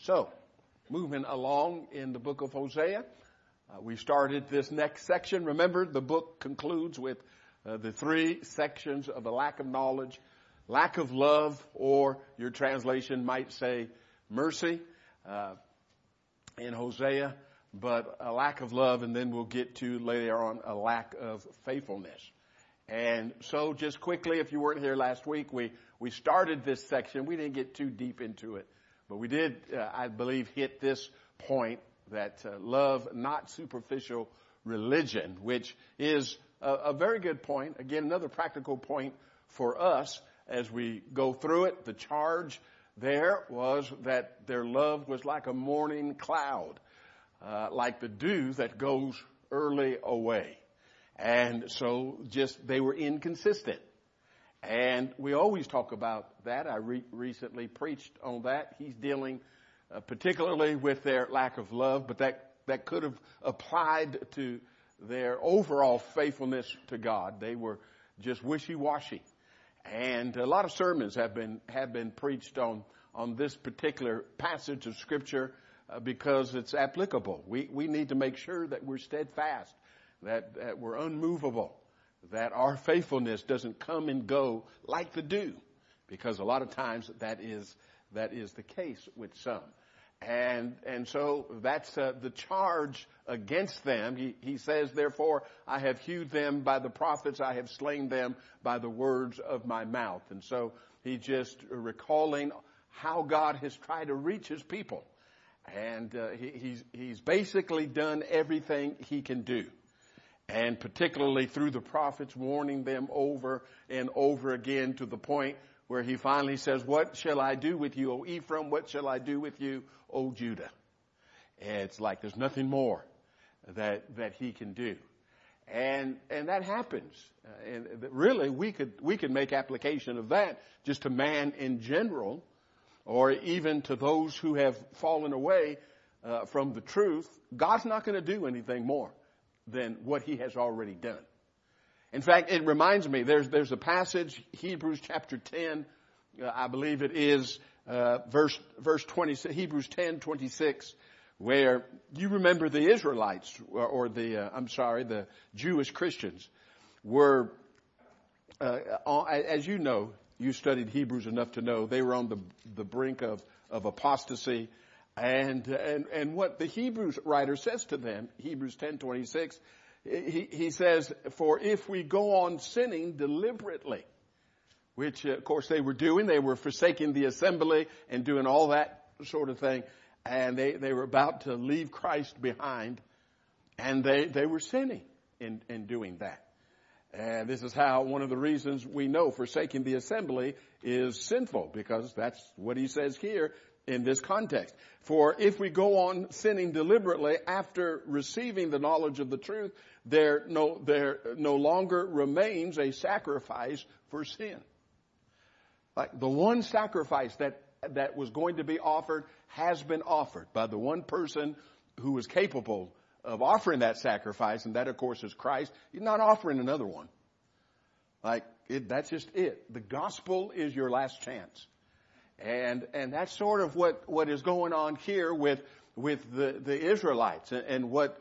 So, moving along in the book of Hosea, we started this next section. Remember, the book concludes with the three sections of a lack of knowledge, lack of love, or your translation might say mercy in Hosea, but a lack of love, and then we'll get to later on a lack of faithfulness. And so just quickly, if you weren't here last week, we started this section. We didn't get too deep into it. But we did, I believe, hit this point that love, not superficial religion, which is a very good point. Again, another practical point for us as we go through it. The charge there was that their love was like a morning cloud, like the dew that goes early away. And so just they were inconsistent. And we always talk about that. I recently preached on that. He's dealing particularly with their lack of love, but that could have applied to their overall faithfulness to God. They were just wishy-washy. And a lot of sermons have been preached on this particular passage of Scripture because it's applicable. We need to make sure that we're steadfast, that we're unmovable, that our faithfulness doesn't come and go like the dew, because a lot of times that is the case with some. And so that's the charge against them. He says, therefore, I have hewed them by the prophets, I have slain them by the words of my mouth. And so he's just recalling how God has tried to reach his people. And he's basically done everything he can do. And particularly through the prophets, warning them over and over again, to the point where he finally says, what shall I do with you, O Ephraim? What shall I do with you, O Judah? And it's like there's nothing more that he can do. And that happens. And really, we could make application of that just to man in general, or even to those who have fallen away from the truth. God's not going to do anything more than what he has already done. In fact, it reminds me, there's a passage, Hebrews chapter 10, I believe it is, verse 26, Hebrews 10:26, where you remember the Israelites, or the Jewish Christians were, as you know, you studied Hebrews enough to know, they were on the brink of apostasy. And what the Hebrews writer says to them, Hebrews 10:26, he says, for if we go on sinning deliberately, which of course they were forsaking the assembly and doing all that sort of thing, and they were about to leave Christ behind, and they were sinning in doing that. And this is how one of the reasons we know forsaking the assembly is sinful, because that's what he says here in this context. For if we go on sinning deliberately after receiving the knowledge of the truth, there no longer remains a sacrifice for sin. Like the one sacrifice that was going to be offered has been offered by the one person who was capable of offering that sacrifice, and that of course is Christ. He's not offering another one. That's just it. The gospel is your last chance. And that's sort of what is going on here with the Israelites, and what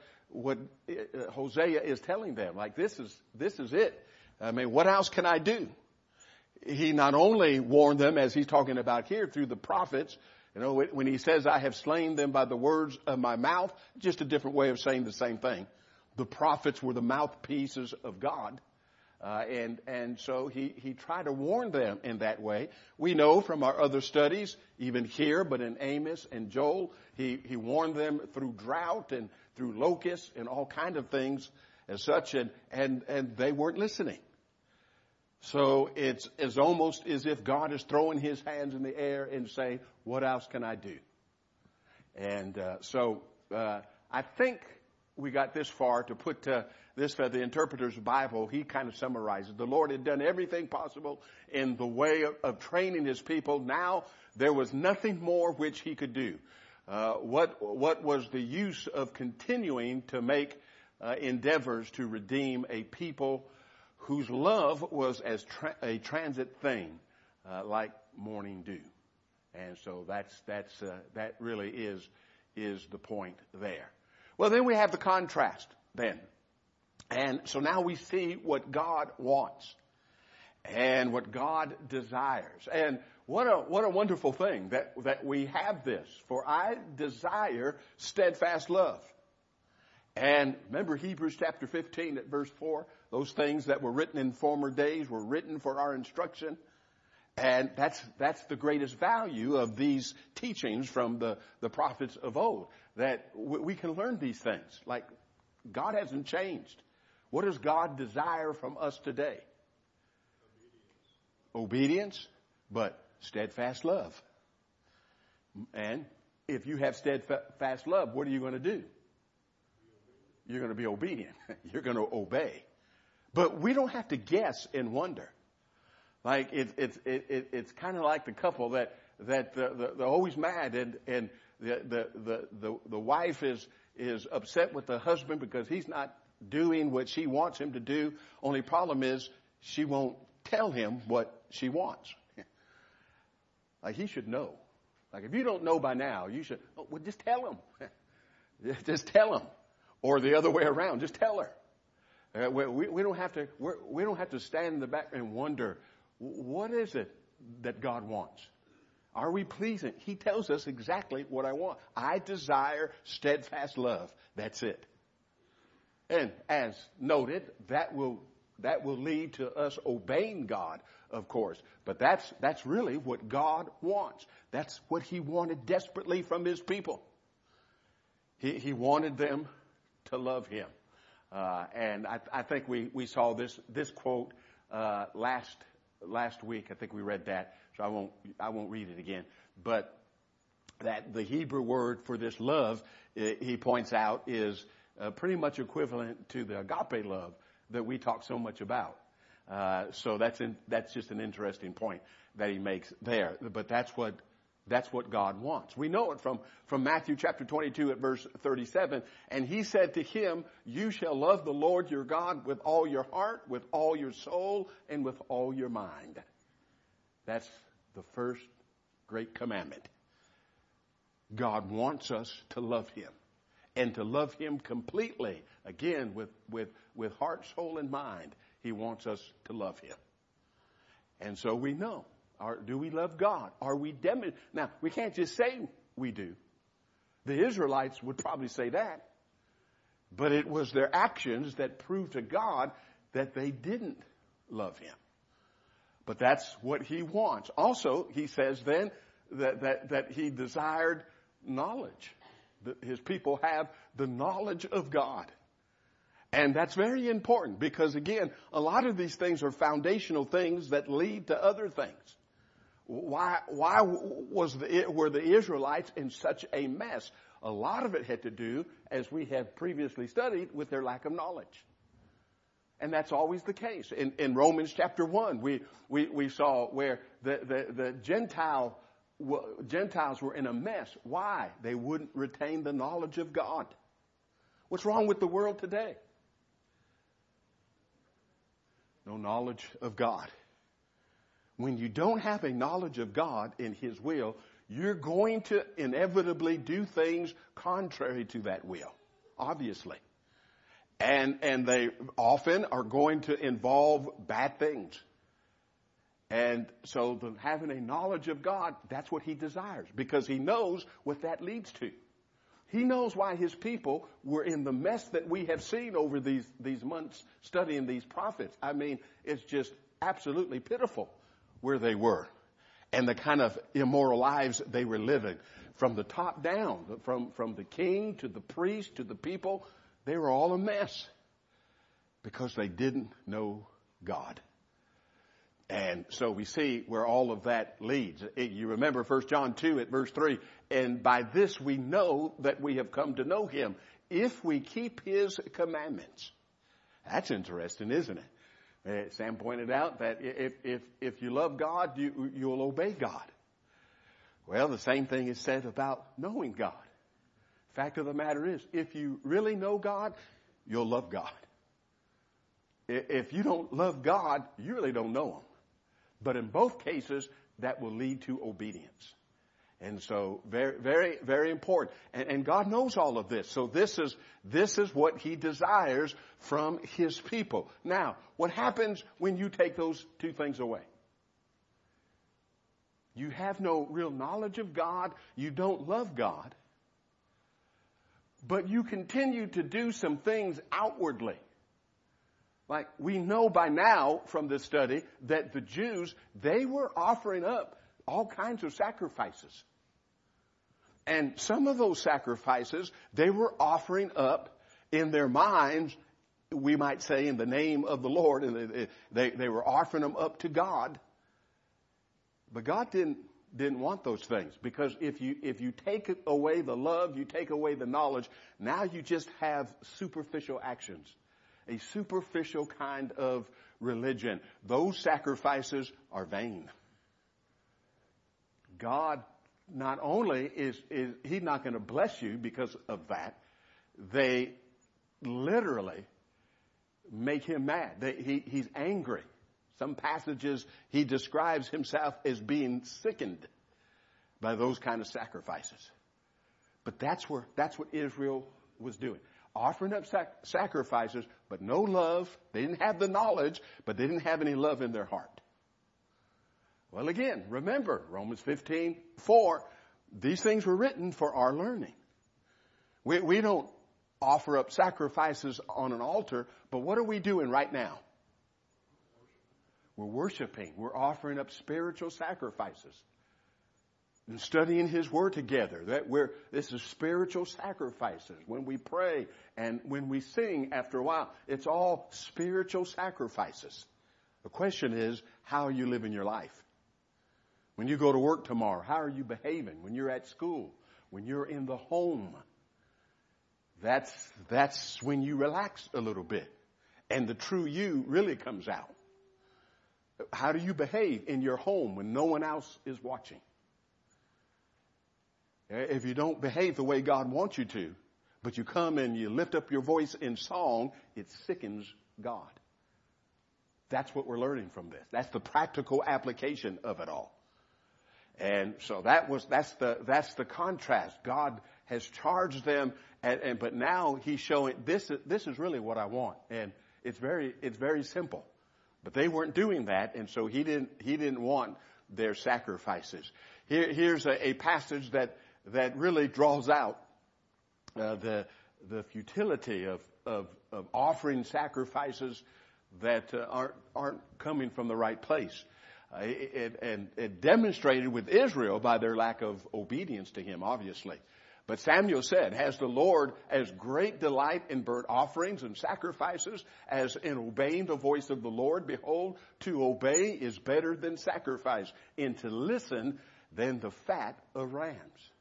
Hosea is telling them. Like, this is it. I mean, what else can I do? He not only warned them, as he's talking about here, through the prophets. You know, when he says, I have slain them by the words of my mouth, just a different way of saying the same thing. The prophets were the mouthpieces of God. And so he tried to warn them in that way. We know from our other studies, even here, but in Amos and Joel, he warned them through drought and through locusts and all kind of things as such, and they weren't listening. So it's almost as if God is throwing his hands in the air and saying, what else can I do? And so I think we got this far to put this for the Interpreter's Bible. He kind of summarizes. The Lord had done everything possible in the way of training his people. Now there was nothing more which he could do. What was the use of continuing to make endeavors to redeem a people whose love was as a transit thing, like morning dew? And so that really is the point there. Well, then we have the contrast then. And so now we see what God wants and what God desires. And what a wonderful thing that we have this. For I desire steadfast love. And remember Hebrews chapter 15 at verse 4, those things that were written in former days were written for our instruction. And that's the greatest value of these teachings from the prophets of old, that we can learn these things. Like, God hasn't changed. What does God desire from us today? Obedience, but steadfast love. And if you have steadfast love, what are you going to do? You're going to be obedient. You're going to obey. But we don't have to guess and wonder. Like it's kind of like the couple that they're always mad, and the wife is upset with the husband because he's not doing what she wants him to do. Only problem is she won't tell him what she wants. Like, he should know. Like, if you don't know by now, you should. Oh, well, just tell him. Just tell him. Or the other way around, just tell her. We don't have to stand in the back and wonder, what is it that God wants? Are we pleasing? He tells us exactly what I want. I desire steadfast love. That's it. And as noted, that will lead to us obeying God, of course. But that's really what God wants. That's what he wanted desperately from his people. He wanted them to love him. And I think we saw this quote last week. I think we read that, so I won't read it again. But that the Hebrew word for this love, he points out, is pretty much equivalent to the agape love that we talk so much about. So that's just an interesting point that he makes there. But that's what God wants. We know it from Matthew chapter 22 at verse 37. And he said to him, you shall love the Lord your God with all your heart, with all your soul, and with all your mind. That's the first great commandment. God wants us to love him, and to love him completely. Again, with heart, soul, and mind, he wants us to love him. And so we know. Do we love God? Are we Now, we can't just say we do. The Israelites would probably say that. But it was their actions that proved to God that they didn't love him. But that's what he wants. Also, he says then that he desired knowledge. That his people have the knowledge of God. And that's very important because, again, a lot of these things are foundational things that lead to other things. Why were the Israelites in such a mess? A lot of it had to do, as we have previously studied, with their lack of knowledge. And that's always the case. In Romans chapter 1, we saw where the Gentiles were in a mess. Why? They wouldn't retain the knowledge of God. What's wrong with the world today? No knowledge of God. When you don't have a knowledge of God in his will, you're going to inevitably do things contrary to that will, obviously. And they often are going to involve bad things. And so having a knowledge of God, that's what he desires, because he knows what that leads to. He knows why his people were in the mess that we have seen over these months studying these prophets. I mean, it's just absolutely pitiful where they were and the kind of immoral lives they were living. From the top down, from the king to the priest to the people, they were all a mess because they didn't know God. And so we see where all of that leads. You remember 1 John 2 at verse 3, and by this we know that we have come to know him, if we keep his commandments. That's interesting, isn't it? Sam pointed out that if you love God, you'll obey God. Well, the same thing is said about knowing God. Fact of the matter is, if you really know God, you'll love God. If you don't love God, you really don't know him. But in both cases, that will lead to obedience. And so very, very, very important. And God knows all of this. So this is what he desires from his people. Now, what happens when you take those two things away? You have no real knowledge of God. You don't love God. But you continue to do some things outwardly. Like we know by now from this study that the Jews, they were offering up all kinds of sacrifices. And some of those sacrifices, they were offering up in their minds, we might say in the name of the Lord, and they were offering them up to God. But God didn't want those things, because if you take away the love, you take away the knowledge, now you just have superficial actions, a superficial kind of religion. Those sacrifices are vain. God not only is he's not going to bless you because of that, they literally make him mad. He's angry. Some passages he describes himself as being sickened by those kind of sacrifices. But that's what Israel was doing. Offering up sacrifices, but no love. They didn't have the knowledge, but they didn't have any love in their heart. Well, again, remember, Romans 15:4, these things were written for our learning. We don't offer up sacrifices on an altar, but what are we doing right now? We're worshiping. We're offering up spiritual sacrifices and studying his word together. This is spiritual sacrifices. When we pray and when we sing after a while, it's all spiritual sacrifices. The question is, how are you living your life? When you go to work tomorrow, how are you behaving? When you're at school, when you're in the home, that's when you relax a little bit and the true you really comes out. How do you behave in your home when no one else is watching? If you don't behave the way God wants you to, but you come and you lift up your voice in song, it sickens God. That's what we're learning from this. That's the practical application of it all. And so that's the contrast. God has charged them, but now he's showing this is really what I want, and it's very simple. But they weren't doing that, and so he didn't want their sacrifices. Here's a passage that really draws out the futility of offering sacrifices that aren't coming from the right place. It demonstrated with Israel by their lack of obedience to him, obviously. But Samuel said, has the Lord as great delight in burnt offerings and sacrifices as in obeying the voice of the Lord? Behold, to obey is better than sacrifice, and to listen than the fat of rams.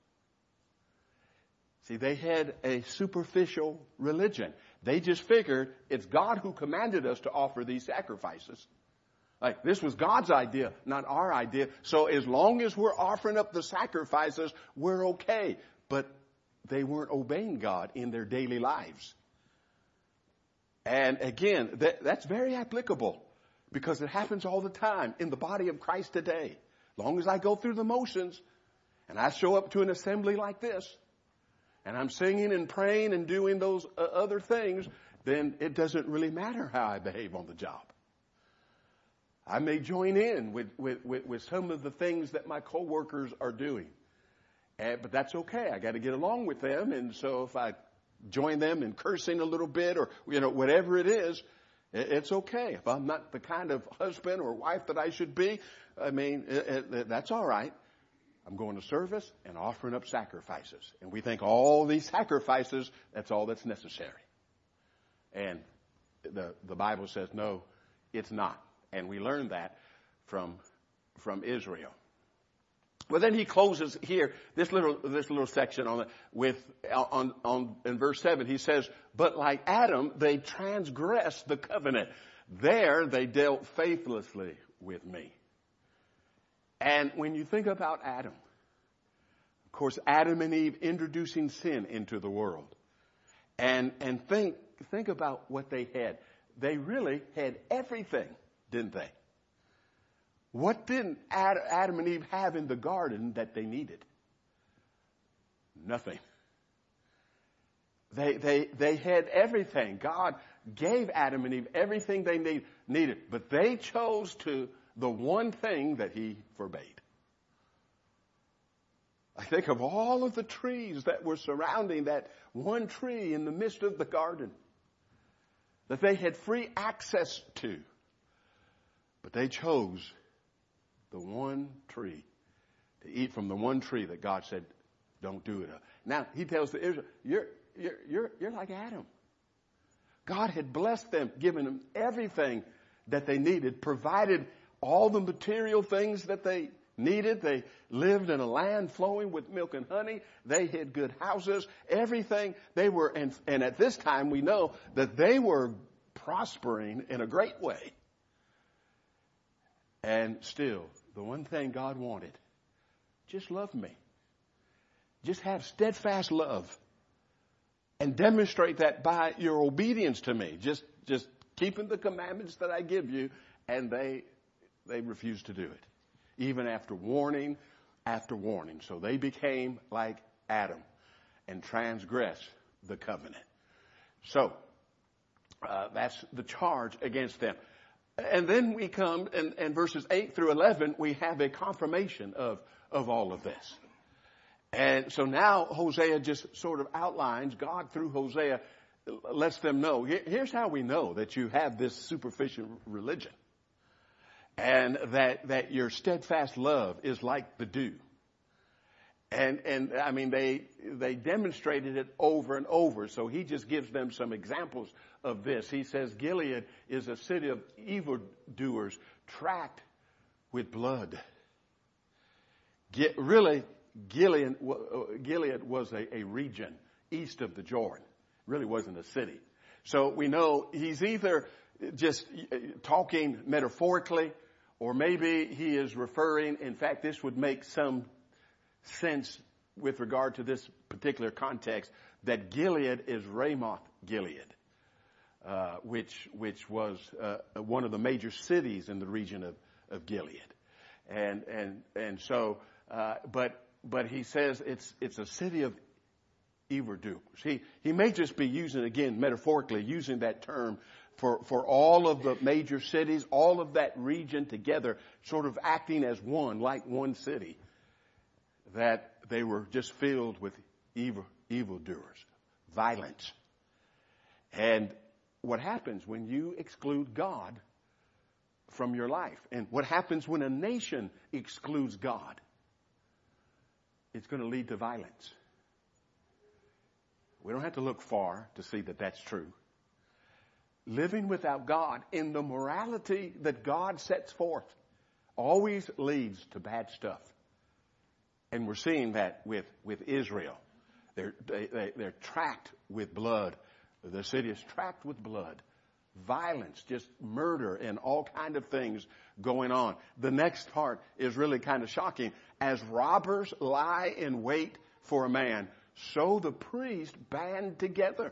See, they had a superficial religion. They just figured it's God who commanded us to offer these sacrifices. Like, this was God's idea, not our idea. So as long as we're offering up the sacrifices, we're okay. But they weren't obeying God in their daily lives. And again, that's very applicable, because it happens all the time in the body of Christ today. As long as I go through the motions and I show up to an assembly like this and I'm singing and praying and doing those other things, then it doesn't really matter how I behave on the job. I may join in with some of the things that my coworkers are doing. But that's okay. I got to get along with them. And so if I join them in cursing a little bit or, whatever it is, it's okay. If I'm not the kind of husband or wife that I should be, that's all right. I'm going to service and offering up sacrifices. And we think all these sacrifices, that's all that's necessary. And the Bible says, no, it's not. And we learned that from Israel. Well, then he closes here this little section in verse 7. He says, "But like Adam, they transgressed the covenant. There they dealt faithlessly with me." And when you think about Adam, of course, Adam and Eve introducing sin into the world, and think about what they had. They really had everything, didn't they? What didn't Adam and Eve have in the garden that they needed? Nothing. They had everything. God gave Adam and Eve everything they needed, but they chose the one thing that he forbade. I think of all of the trees that were surrounding that one tree in the midst of the garden that they had free access to. But they chose the one tree, to eat from the one tree that God said, don't do it. Now, he tells the Israel, you're like Adam. God had blessed them, given them everything that they needed, provided all the material things that they needed. They lived in a land flowing with milk and honey. They had good houses, everything. They were, and at this time we know that they were prospering in a great way. And still, the one thing God wanted, just love me. Just have steadfast love. And demonstrate that by your obedience to me. Just keeping the commandments that I give you. And they refused to do it. Even after warning after warning. So they became like Adam and transgressed the covenant. So that's the charge against them. And then we come, in verses 8 through 11, we have a confirmation of all of this. And so now Hosea just sort of outlines, God through Hosea lets them know, here's how we know that you have this superficial religion. And that your steadfast love is like the dew. And I mean, they demonstrated it over and over. So he just gives them some examples of this. He says, Gilead is a city of evildoers, tracked with blood. Really, Gilead was a region east of the Jordan. It really wasn't a city. So we know he's either just talking metaphorically, or maybe he is referring, in fact, this would make some sense with regard to this particular context, that Gilead is Ramoth Gilead, which was one of the major cities in the region of Gilead. And so, but he says it's a city of evildoers. He may just be using, again, metaphorically, using that term for all of the major cities, all of that region together, sort of acting as one, like one city, that they were just filled with evildoers, violence. And what happens when you exclude God from your life? And what happens when a nation excludes God? It's going to lead to violence. We don't have to look far to see that that's true. Living without God in the morality that God sets forth always leads to bad stuff. And we're seeing that with Israel. They're tracked with blood. The city is tracked with blood. Violence, just murder and all kind of things going on. The next part is really kind of shocking. As robbers lie in wait for a man, so the priests band together.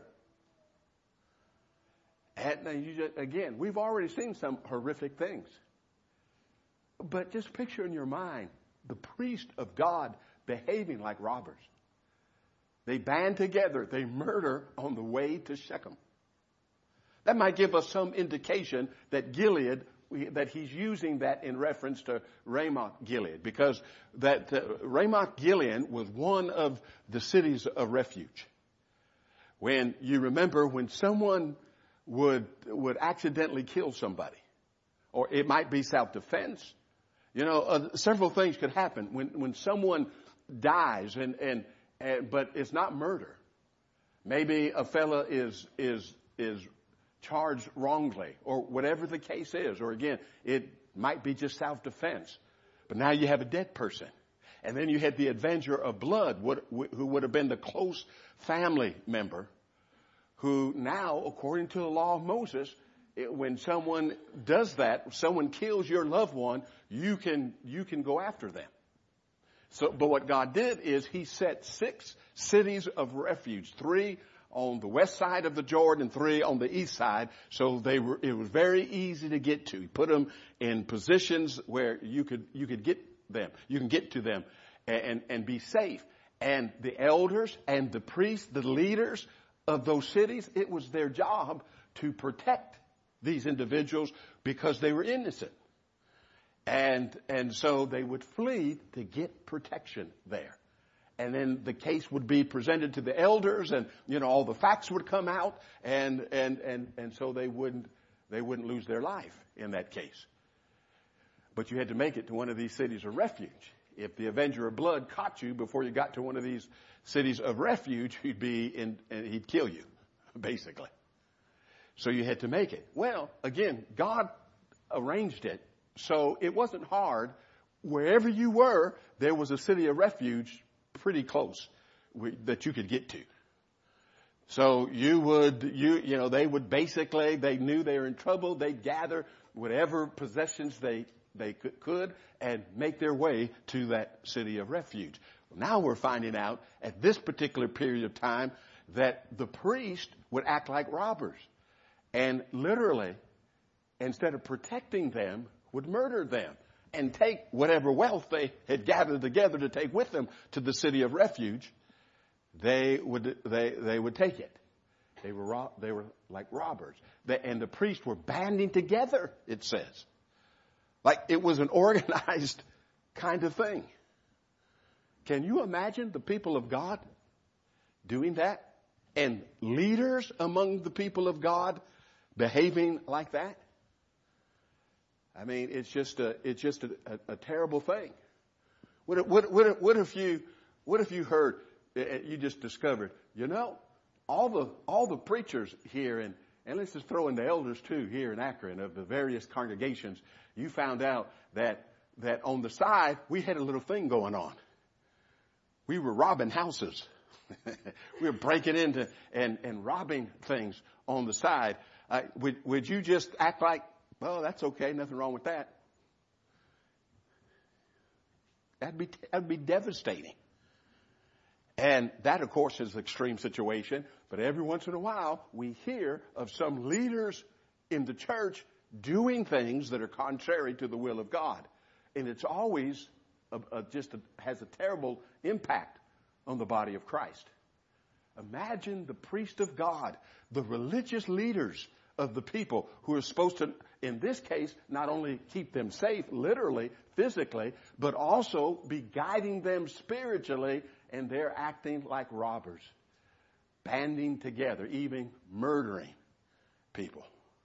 And again, we've already seen some horrific things. But just picture in your mind the priest of God behaving like robbers. They band together. They murder on the way to Shechem. That might give us some indication that Gilead, that he's using that in reference to Ramoth Gilead, because that Ramoth Gilead was one of the cities of refuge. When you remember, when someone would accidentally kill somebody, or it might be self-defense. Several things could happen when someone dies, but it's not murder. Maybe a fella is charged wrongly, or whatever the case is, or again, it might be just self-defense. But now you have a dead person, and then you had the avenger of blood, who would have been the close family member, who now, according to the law of Moses, when someone does that, someone kills your loved one, you can go after them. So, but what God did is he set 6 cities of refuge, 3 on the west side of the Jordan and 3 on the east side. So it was very easy to get to. He put them in positions where you could get them. You can get to them and be safe. And the elders and the priests, the leaders of those cities, it was their job to protect these individuals because they were innocent. And so they would flee to get protection there. And then the case would be presented to the elders, and, all the facts would come out, and so they wouldn't lose their life in that case. But you had to make it to one of these cities of refuge. If the Avenger of Blood caught you before you got to one of these cities of refuge, he'd kill you, basically. So you had to make it. Well, again, God arranged it, so it wasn't hard. Wherever you were, there was a city of refuge pretty close that you could get to. So they knew they were in trouble. They'd gather whatever possessions they could and make their way to that city of refuge. Now we're finding out at this particular period of time that the priest would act like robbers and literally, instead of protecting them, would murder them and take whatever wealth they had gathered together to take with them to the city of refuge. They would take it. They were like robbers. And the priests were banding together, it says. Like it was an organized kind of thing. Can you imagine the people of God doing that? And leaders among the people of God behaving like that? I mean, it's just a terrible thing. What if you heard, you just discovered, all the preachers here, and let's just throw in the elders too here in Akron of the various congregations, you found out that on the side we had a little thing going on. We were robbing houses. We were breaking into and robbing things on the side. Would you just act like, well, that's okay, nothing wrong with that? That'd be devastating. And that, of course, is an extreme situation. But every once in a while, we hear of some leaders in the church doing things that are contrary to the will of God. And it's always has a terrible impact on the body of Christ. Imagine the priest of God, the religious leaders of the people who are supposed to, in this case, not only keep them safe, literally, physically, but also be guiding them spiritually, and they're acting like robbers, banding together, even murdering people.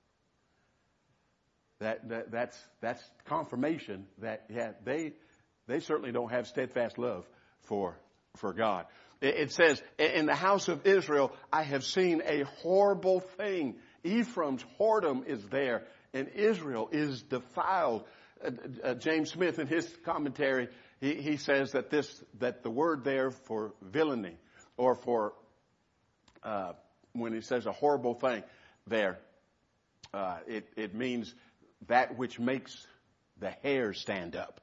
That's confirmation that they certainly don't have steadfast love for God. It says, in the house of Israel, I have seen a horrible thing. Ephraim's whoredom is there, and Israel is defiled. James Smith, in his commentary, he says that the word there for villainy, or for when he says a horrible thing there, it means that which makes the hair stand up.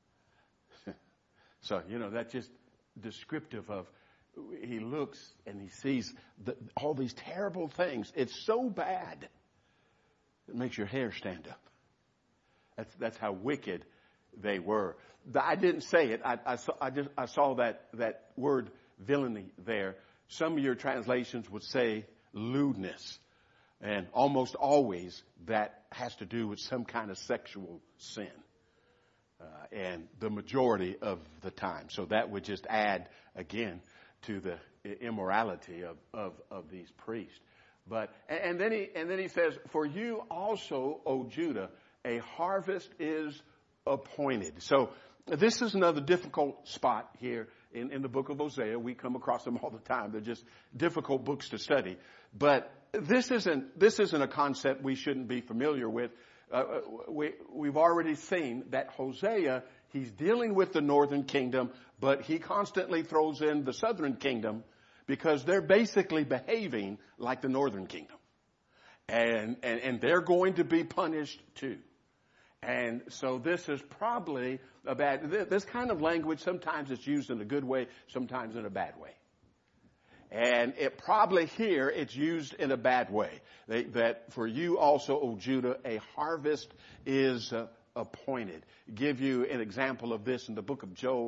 So that's just descriptive of. He looks and he sees all these terrible things. It's so bad it makes your hair stand up. That's how wicked they were. I didn't say it. I saw that word villainy there. Some of your translations would say lewdness, and almost always that has to do with some kind of sexual sin, and the majority of the time. So that would just add again to the immorality of these priests. But and then he says, for you also, O Judah, a harvest is appointed. So this is another difficult spot here in the book of Hosea. We come across them all the time. They're just difficult books to study. But this isn't a concept we shouldn't be familiar with. We've already seen that Hosea, he's dealing with the northern kingdom, but he constantly throws in the southern kingdom because they're basically behaving like the northern kingdom. And they're going to be punished too. And so this is probably this kind of language, sometimes it's used in a good way, sometimes in a bad way. And it probably here it's used in a bad way. That for you also, O Judah, a harvest is appointed. Give you an example of this in the book of Joel.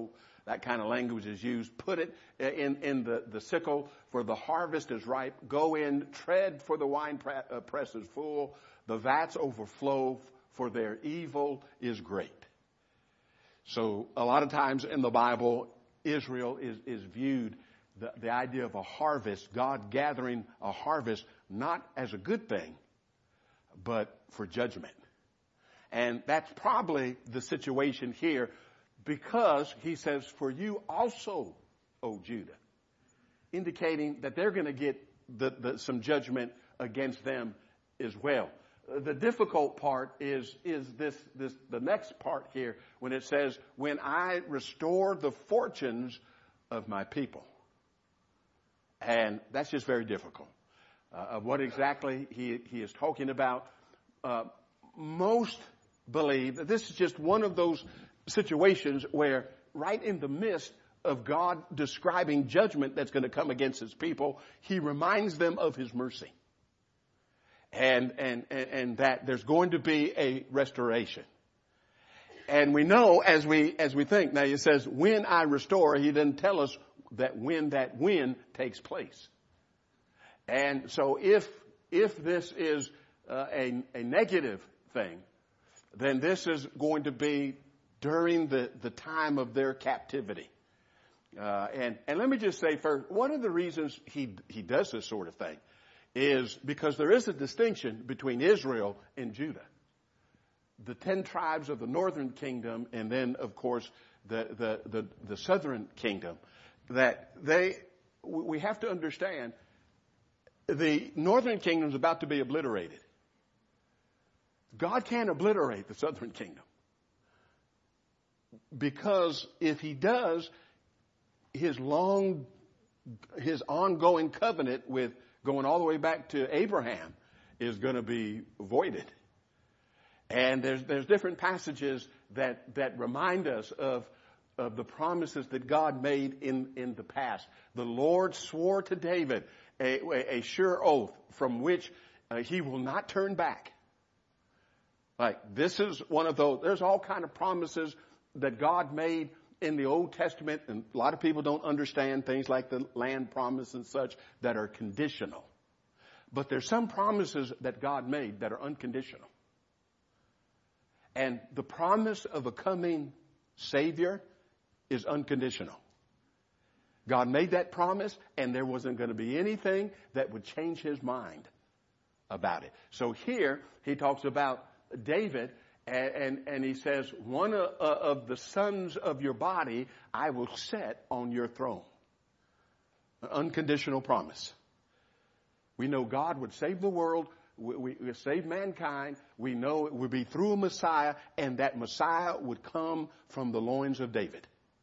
that kind of language is used. Put it in the sickle, for the harvest is ripe. Go in, tread, for the wine press is full. The vats overflow, for their evil is great. So a lot of times in the Bible, Israel is viewed, the idea of a harvest, God gathering a harvest, not as a good thing, but for judgment. And that's probably the situation here, because he says, for you also, O Judah, indicating that they're going to get some judgment against them as well. The difficult part is the next part here, when it says, when I restore the fortunes of my people. And that's just very difficult. What exactly he is talking about. Most believe that this is just one of those situations where, right in the midst of God describing judgment that's going to come against his people, he reminds them of his mercy. And that there's going to be a restoration. And we know as we think, now it says, when I restore, he didn't tell us that when takes place. And so if this is a negative thing, then this is going to be during the time of their captivity. And let me just say first, one of the reasons he does this sort of thing is because there is a distinction between Israel and Judah. The 10 tribes of the northern kingdom, and then of course the southern kingdom, that we have to understand the northern kingdom is about to be obliterated. God can't obliterate the southern kingdom, because if he does, his ongoing covenant with going all the way back to Abraham is going to be voided. And there's different passages that remind us of the promises that God made in the past. The Lord swore to David a sure oath from which he will not turn back. Like, this is one of those. There's all kind of promises that God made in the Old Testament, and a lot of people don't understand things like the land promise and such that are conditional. But there's some promises that God made that are unconditional. And the promise of a coming Savior is unconditional. God made that promise, and there wasn't going to be anything that would change his mind about it. So here he talks about David, and he says, one of the sons of your body I will set on your throne. An unconditional promise. We know God would save the world. We save mankind. We know it would be through a Messiah, and that Messiah would come from the loins of David.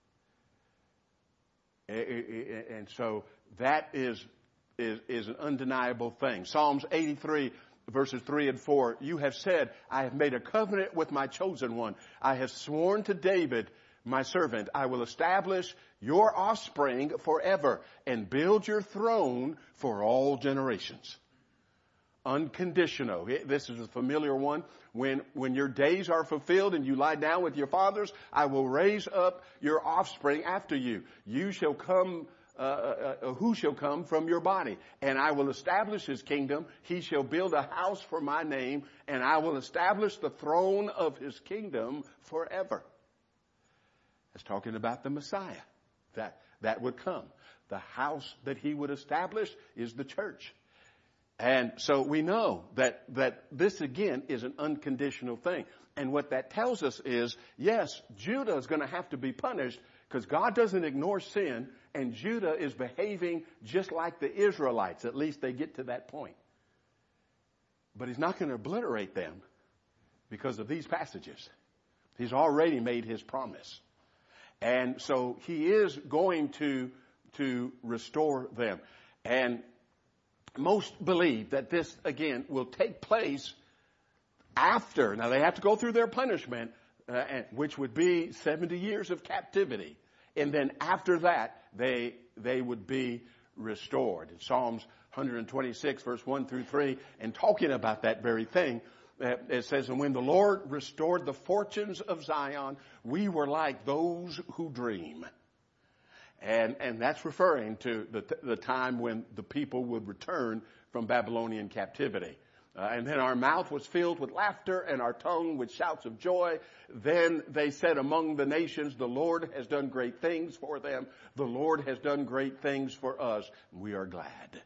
And so that is an undeniable thing. Psalms 83, verses 3 and 4. You have said, I have made a covenant with my chosen one. I have sworn to David, my servant, I will establish your offspring forever and build your throne for all generations. Unconditional. This is a familiar one. When your days are fulfilled and you lie down with your fathers, I will raise up your offspring after you. You shall come, who shall come from your body, and I will establish his kingdom. He shall build a house for my name, and I will establish the throne of his kingdom forever. It's talking about the Messiah that would come. The house that he would establish is the church. And so we know that this again is an unconditional thing. And what that tells us is, yes, Judah is going to have to be punished because God doesn't ignore sin, and Judah is behaving just like the Israelites. At least they get to that point. But he's not going to obliterate them because of these passages. He's already made his promise. And so he is going to restore them. And most believe that this, again, will take place after. Now, they have to go through their punishment, which would be 70 years of captivity. And then after that, they would be restored. In Psalms 126, verse 1 through 3, and talking about that very thing, it says, and when the Lord restored the fortunes of Zion, we were like those who dream. And that's referring to the time when the people would return from Babylonian captivity. And then our mouth was filled with laughter and our tongue with shouts of joy. Then they said among the nations, the Lord has done great things for them. The Lord has done great things for us. We are glad.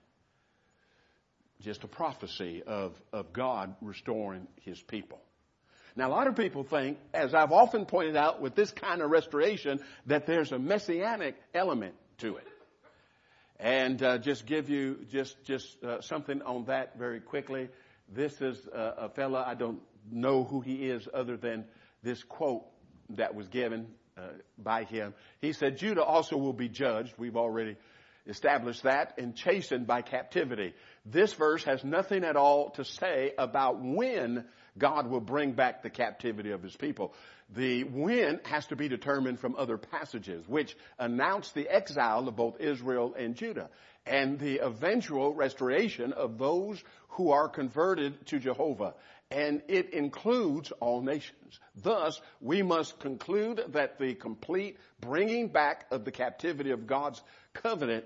Just a prophecy of God restoring his people. Now, a lot of people think, as I've often pointed out with this kind of restoration, that there's a messianic element to it. And just give you just something on that very quickly. This is a fella, I don't know who he is other than this quote that was given by him. He said, Judah also will be judged. We've already established that, and chastened by captivity. This verse has nothing at all to say about when God will bring back the captivity of his people. The when has to be determined from other passages, which announce the exile of both Israel and Judah, and the eventual restoration of those who are converted to Jehovah. And it includes all nations. Thus, we must conclude that the complete bringing back of the captivity of God's covenant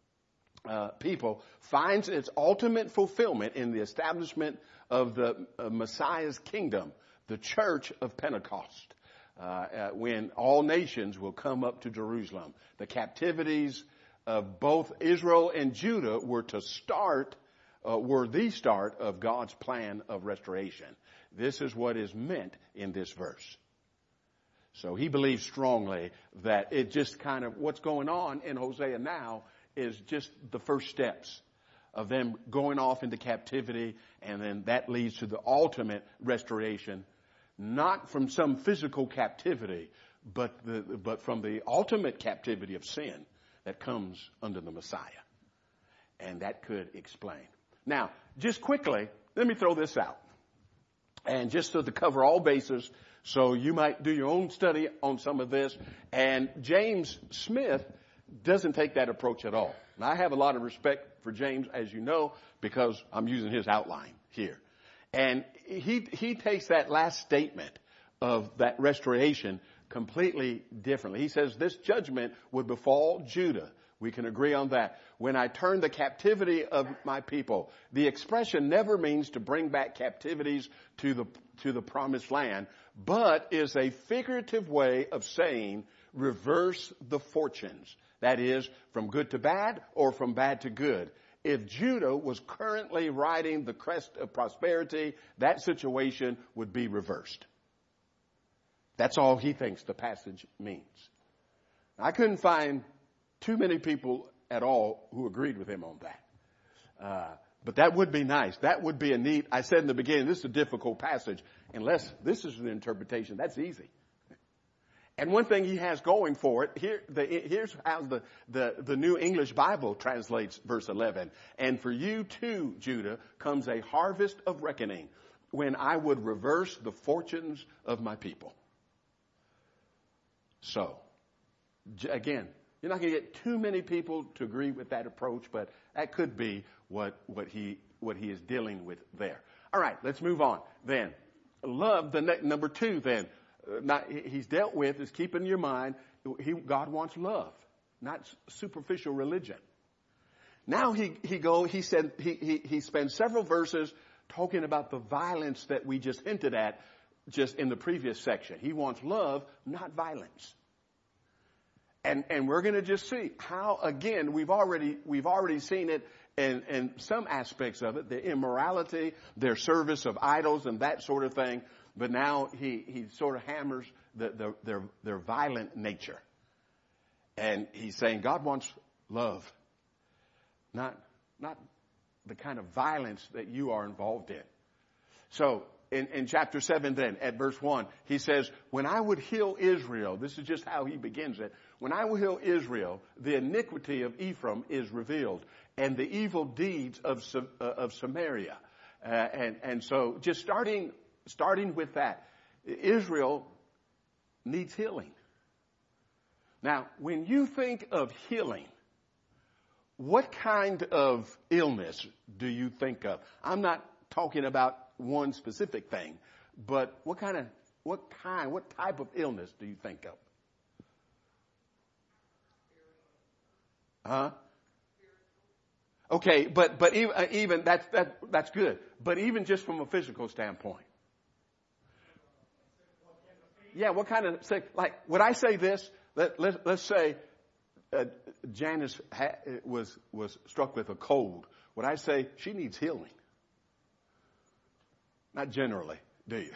people finds its ultimate fulfillment in the establishment of the Messiah's kingdom, the church of Pentecost, when all nations will come up to Jerusalem. The captivities of both Israel and Judah were the start of God's plan of restoration. This is what is meant in this verse. So he believes strongly that it just kind of, what's going on in Hosea now is just the first steps of them going off into captivity, and then that leads to the ultimate restoration, not from some physical captivity, but from the ultimate captivity of sin that comes under the Messiah. And that could explain. Now, just quickly, let me throw this out. And just so to cover all bases, so you might do your own study on some of this. And James Smith doesn't take that approach at all. And I have a lot of respect for James, as you know, because I'm using his outline here. And he takes that last statement of that restoration completely differently. He says this judgment would befall Judah. We can agree on that. When I turn the captivity of my people, the expression never means to bring back captivities to the promised land, but is a figurative way of saying reverse the fortunes. That is, from good to bad or from bad to good. If Judah was currently riding the crest of prosperity, that situation would be reversed. That's all he thinks the passage means. I couldn't find too many people at all who agreed with him on that. But that would be nice. That would be a neat, I said in the beginning, this is a difficult passage. Unless this is an interpretation, that's easy. And one thing he has going for it, here's how the New English Bible translates verse 11. And for you too, Judah, comes a harvest of reckoning when I would reverse the fortunes of my people. So, again, you're not going to get too many people to agree with that approach, but that could be what he is dealing with there. All right, let's move on then. Love, number two then. He's dealt with is keeping your mind. God wants love, not superficial religion. Now he spends several verses talking about the violence that we just hinted at just in the previous section. He wants love, not violence. And we're going to just see how, again, we've already seen it in some aspects of it, the immorality, their service of idols and that sort of thing. But now he sort of hammers their violent nature. And he's saying God wants love, not the kind of violence that you are involved in. So in chapter 7 then, at verse 1, he says, when I would heal Israel, this is just how he begins it. When I will heal Israel, the iniquity of Ephraim is revealed, and the evil deeds of Samaria. And so just starting with that, Israel needs healing. Now, when you think of healing, what kind of illness do you think of? I'm not talking about one specific thing, but what type of illness do you think of? Huh? Okay, but even that's good. But even just from a physical standpoint. Yeah, what kind of, like, would I say this? Let's say Janice was struck with a cold. Would I say she needs healing? Not generally, do you?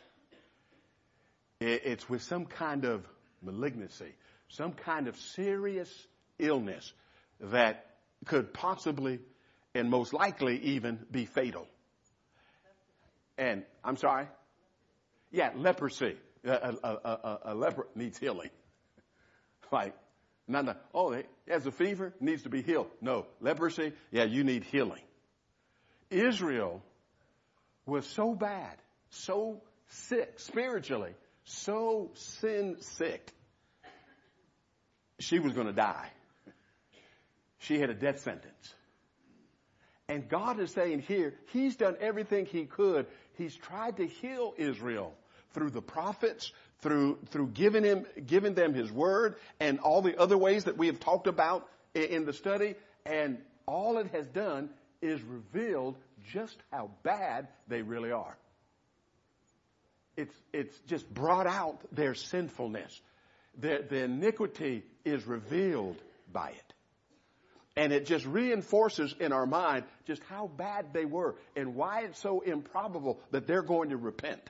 It's with some kind of malignancy, some kind of serious illness that could possibly and most likely even be fatal. And I'm sorry? Yeah, leprosy. A leper needs healing. Like, no. Oh, he has a fever, needs to be healed. No, leprosy, yeah, you need healing. Israel was so bad, so sick spiritually, so sin sick. She was going to die. She had a death sentence. And God is saying here, he's done everything he could. He's tried to heal Israel through the prophets, through giving them his word and all the other ways that we have talked about in the study. And all it has done is revealed just how bad they really are. It's just brought out their sinfulness. The iniquity is revealed by it. And it just reinforces in our mind just how bad they were and why it's so improbable that they're going to repent.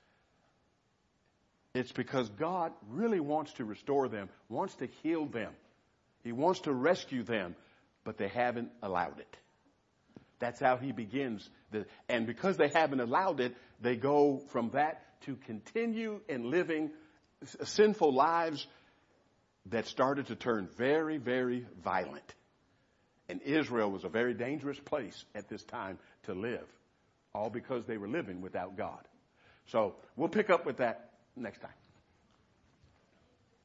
It's because God really wants to restore them, wants to heal them. He wants to rescue them, but they haven't allowed it. That's how he begins. And because they haven't allowed it, they go from that to continue in living sinful lives that started to turn very, very violent. And Israel was a very dangerous place at this time to live, all because they were living without God. So we'll pick up with that next time.